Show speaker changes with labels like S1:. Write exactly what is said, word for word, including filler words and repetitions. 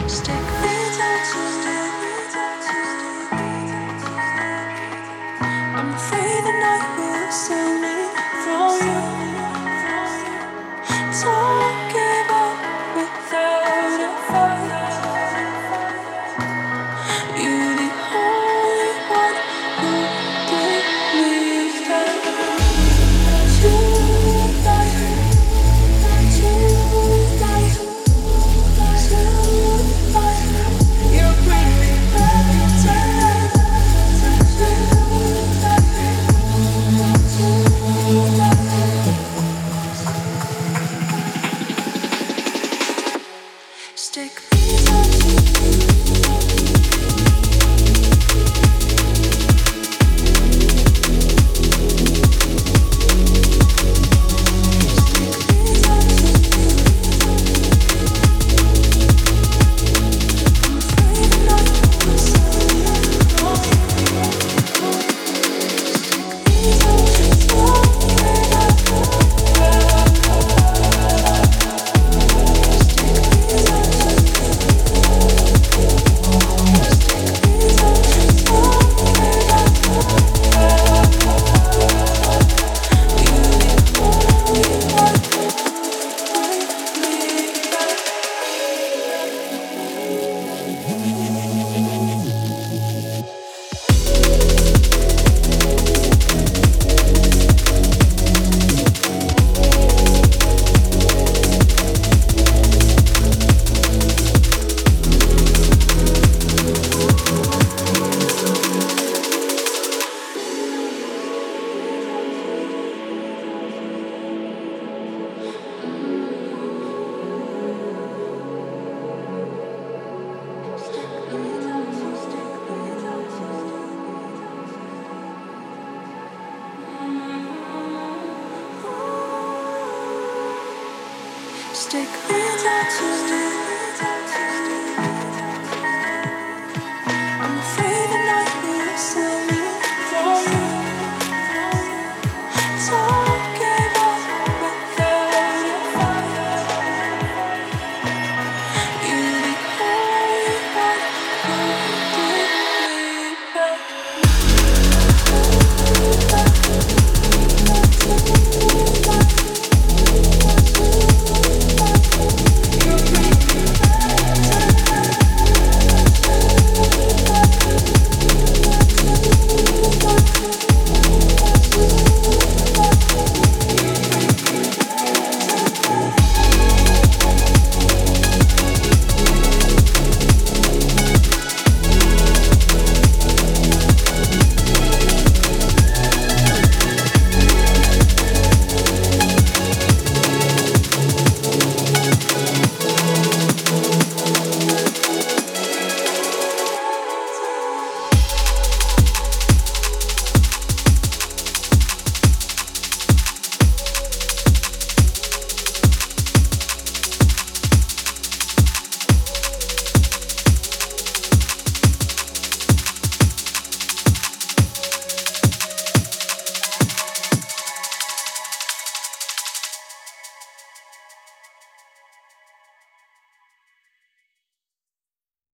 S1: Stick me down to I'm afraid the night will save me from you. Don't give up without a fight. You're the only one who gave me that. Tonight, tonight, tonight, you bring me back to life. Stick me down to Stick me down to